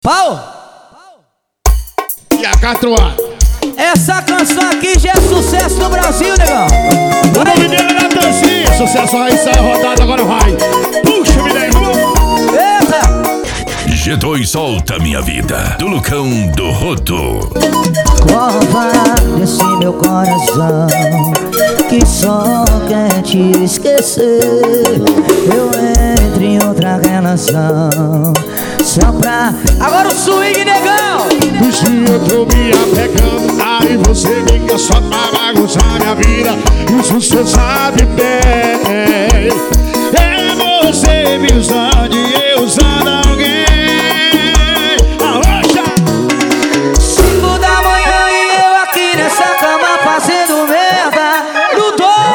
Pau! E a Catuá? Essa canção aqui já é sucesso no Brasil, negão. O nome dele é Natanzinho. Sucesso aí, sai rodado, agora vai. Puxa, me dei, vamos. Eita! G2 solta minha vida, do Lucão do Roto. Cova desse meu coração que só quer te esquecer. Eu entro em outra relação só pra... Agora o swing, negão! Do dia eu tô me apegando, aí você liga só pra bagunçar minha vida. Isso cê sabe bem. É você me usando e eu usando alguém. Arrocha! 5 da manhã e eu aqui nessa cama fazendo merda no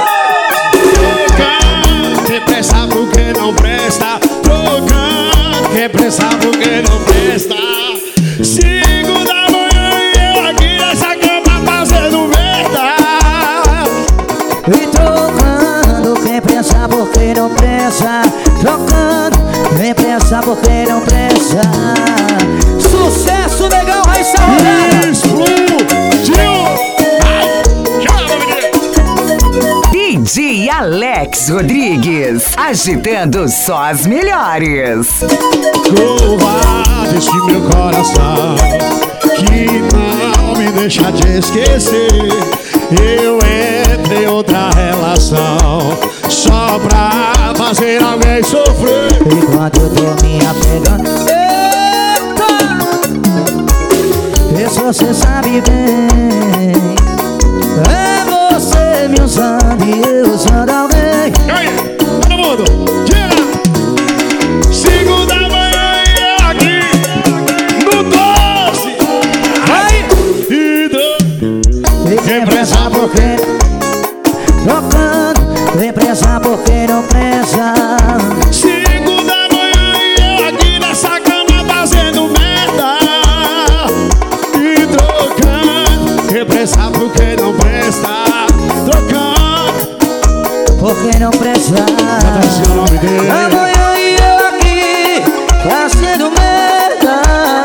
Trocando, quem presta porque não presta. Trocando, quem presta porque não presta. 5 da manhã e eu aqui nessa cama fazendo merda. E trocando, quem pensa porque não pensa. Trocando, quem pensa porque não pensa. Sucesso, negão, vai rodada. Explodiu! Ai, chama, menino! DJ Alex Rodrigues, agitando só as melhores. Corra desse meu coração que não me deixa te esquecer. Eu entrei em outra relação só pra fazer alguém sofrer. Enquanto eu tô me apegando. Eita! Isso você sabe bem. É você me usando e eu usando alguém. E aí, todo mundo, tira! 5 da manhã e eu aqui no 12. Vai! E Quem pensa porque trocando, quem pensa porque não pensa. 5 da manhã e eu aqui nessa cama fazendo merda. E trocando, quem presta porque não presta. Trocando, Porque não presta. Natanzinho é o nome dele. Amanhã e eu aqui fazendo merda.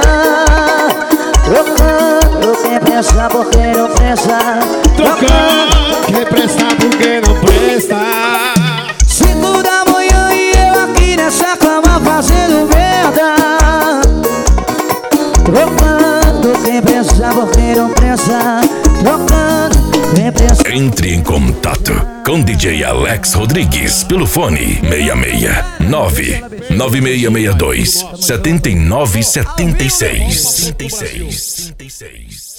Trocando, quem pensa porque não pensa. Trocando, quem presta porque não presta. 5 da manhã e eu aqui nessa cama fazendo merda. Trocando, quem pensa porque não pensa. Trocando, quem pensa. Entre em contato com DJ Alex Rodrigues pelo fone 669 9662 7976.